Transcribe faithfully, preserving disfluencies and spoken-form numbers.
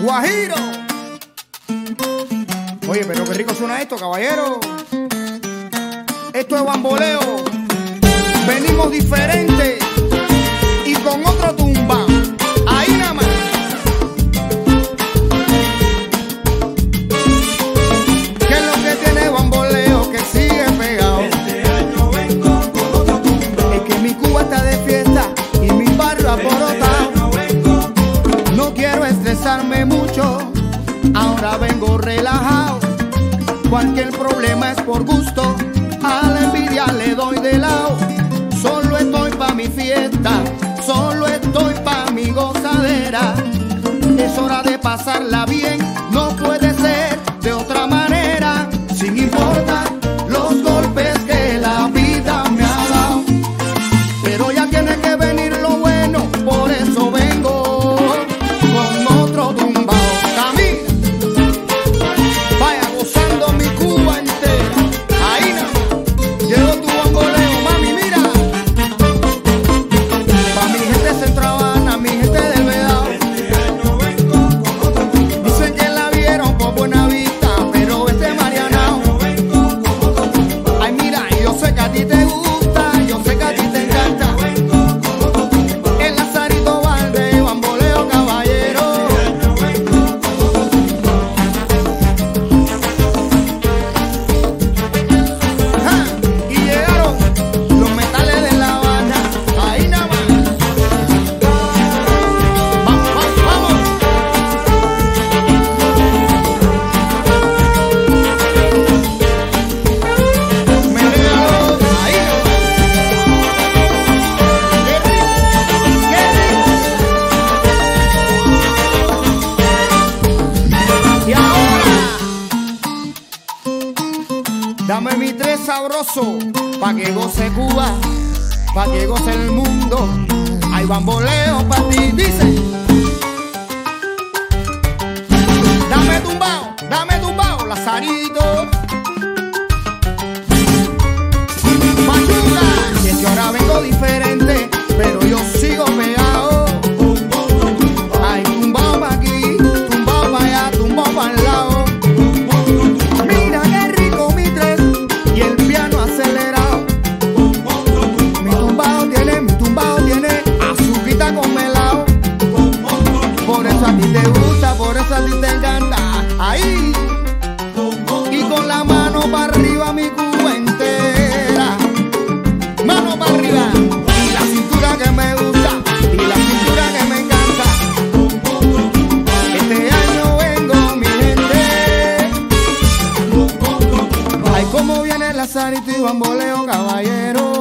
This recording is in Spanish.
Guajiro. Oye, pero qué rico suena esto, caballero. Esto es bamboleo. Venimos diferentes y con otro tumba. Ahí nada más. ¿Qué es lo que tiene bamboleo que sigue pegado? Este año vengo con otro tumba. Es que mi Cuba está de fiesta y mi barrio aporotado. No quiero estresarme mucho, ahora vengo relajado. Cualquier problema es por gusto, a la envidia le doy de lado. Solo estoy pa' mi fiesta, solo estoy pa' mi gozadera. Es hora de pasarla bien, no puede ser de otra manera. Sin importar los golpes que la vida me ha dado, pero ya tiene que venir lo bueno, por eso vengo con otro tumbao. Camina, vaya gozando mi Cuba entera. Ahí no, llegó tu bamboleo, mami, mira. Pa' mi gente de Centro Habana, mi gente del Vedado. Este año vengo con otro tumba. Dicen que la vieron por Buena Vista, pero este Marianao. Vengo con otro tumba. Ay, mira, yo sé que a ti te gusta, yo sé que a ti te encanta. Vengo con otro tumba. El Lazarito Valde, bamboleo caballero. Este año vengo con otro tumba. ¡Ja! Y llegaron los metales de La Habana. Ahí nada más. Vamos, vamos, vamos. Menéalo, ahí nada más. ¡Qué rico! ¡Qué rico! Y ahora, dame mi tres sabroso, pa' que goce Cuba, pa' que goce el mundo. Hay bamboleo pa' ti, dice. Dame tumbao, dame tumbao, Lazarito. Machuca, y es que ahora vengo diferente, pero yo sigo pegado. Ay, tumbao pa' aquí, tumbao pa' allá, tumbao pa' el lado. Mira qué rico mi tres y el piano acelerado. Mi tumbao tiene, mi tumbao tiene azuquita con melao. Por eso a ti te gusta, por eso a ti te encanta. Ahí, y con la mano para arriba mi Cuba entera. Mano para arriba, y la cintura que me gusta, y la cintura que me encanta. Este año vengo mi gente. Ay, cómo viene el Lazarito y bamboleo caballero.